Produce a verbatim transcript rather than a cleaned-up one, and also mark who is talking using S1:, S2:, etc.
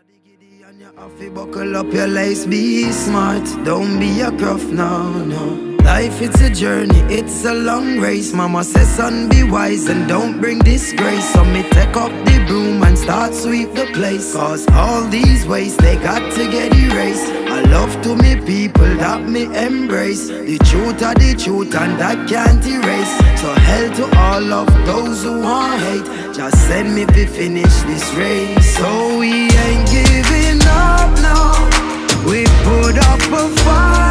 S1: And you have to buckle up your lace, be smart. Don't be a gruff, no, no. Life, it's a journey, it's a long race. Mama says, son, be wise and don't bring disgrace. So me take up the broom and start sweep the place. Cause all these ways, they got to get erased. I love to me people that me embrace. The truth are the truth and that can't erase. So hell to all of those who want hate. Just send me to finish this race. So we ain't giving up now. We put up a fight.